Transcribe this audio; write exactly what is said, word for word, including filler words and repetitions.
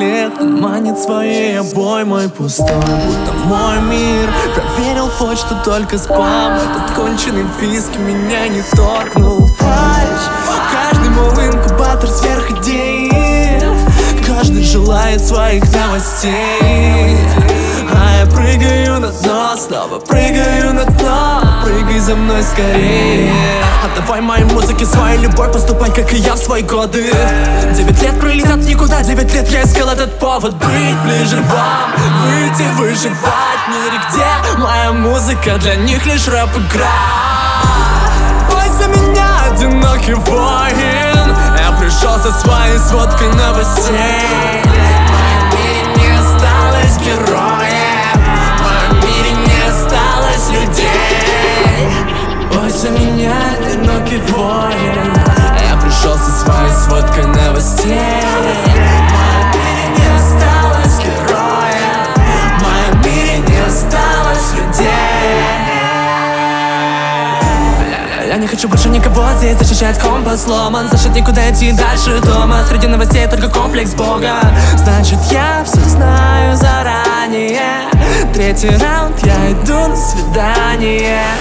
свет манит своей обоймой пустой, будто мой мир. Проверил почту, только спам. Этот конченый виск меня не торкнул. Фальшь, каждый мой инкубатор сверх идеи. Каждый желает своих новостей. А я прыгаю на дно, снова прыгаю на дно. Прыгай за мной скорее. Отдавай моей музыке свою любовь, поступай, как и я в свои годы. Девять лет пролетят никуда, девять лет я искал этот повод. Быть ближе вам, выйти, выживать в мире, где моя музыка для них лишь рэп-игра. Бой за меня, одинокий воин. Я пришел со своей сводкой новостей. В моем мире не осталось героев, в моем мире не осталось людей. Бой за меня, одинокий воин. Я пришел со своей сводкой новостей. В моем мире не осталось героев, в моем мире не осталось людей. Я не хочу больше никого здесь защищать, компас сломан. Значит, никуда идти дальше дома. Среди новостей только комплекс Бога. Значит, я все знаю заранее. Третий раунд, я иду на свидание.